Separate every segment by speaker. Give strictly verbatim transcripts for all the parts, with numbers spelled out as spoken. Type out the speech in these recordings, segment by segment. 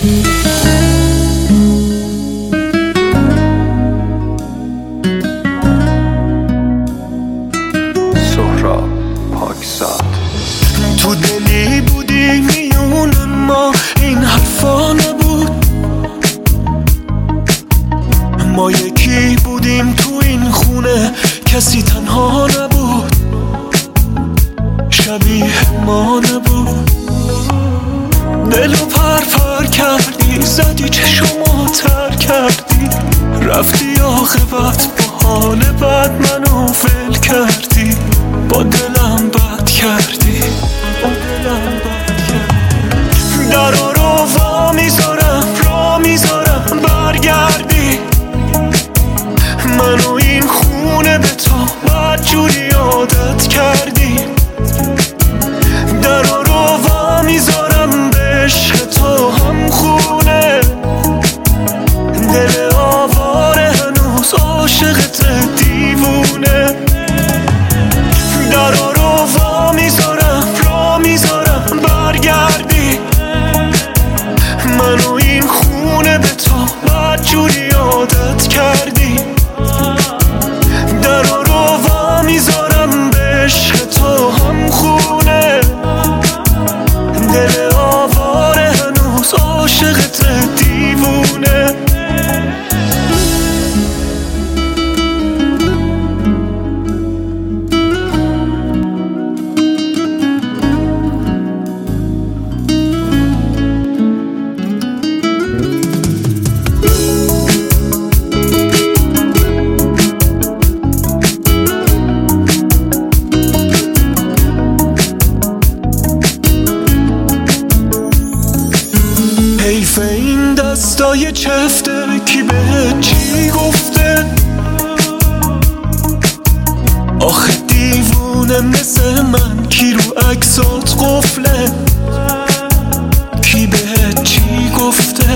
Speaker 1: تو دلی بودی میون ما، این حرفا نبود. ما یکی بودیم تو این خونه، کسی تنها نبود، شبیه ما نبود. دلو پر پر کردی، زدی چشمو تر کردی، رفتی عاقبت با حال بد منو ول کردی، با دلم بد کردی، با دلم بد کردی. درا رو وا میذارم، را میذارم برگردی، منو این خونه به تو بد جوری عادت کردی. درا رو وا میذارم به عشق تو هم خونه، دل آواره هنوز عاشقت دیوونه. درا رو وا میذارم، را میذارم برگردی، منو این خونه به تو بد جوری عادت کردی. درا رو وا میذارم به عشق تو هم خونه، دل آواره هنوز عاشقت دیوونه. حیف این دستای چفته، کی بهت چی گفته؟ آخه دیوونه مثل من کی رو عکسات قفله؟ کی بهت چی گفته؟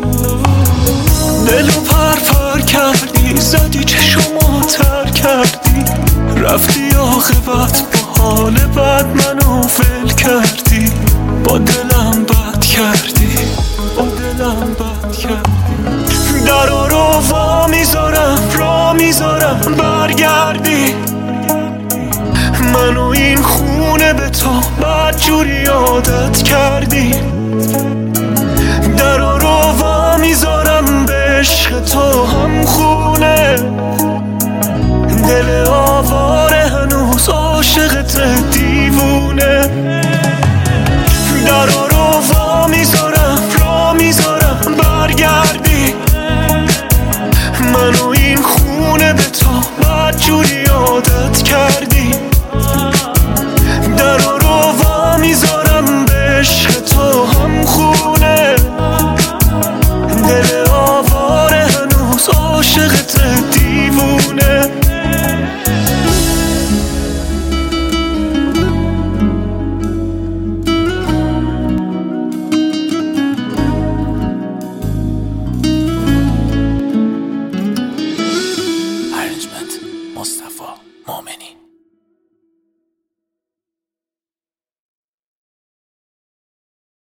Speaker 1: دلو پر پر کردی، زدی چشمو تر کردی، رفتی عاقبت با حال بد منو ول کردی، با دلم بد کردی، با دلم بد کردی. درا رو وا میذارم، را میذارم برگردی، منو این خونه به تو بد جوری عادت کردی.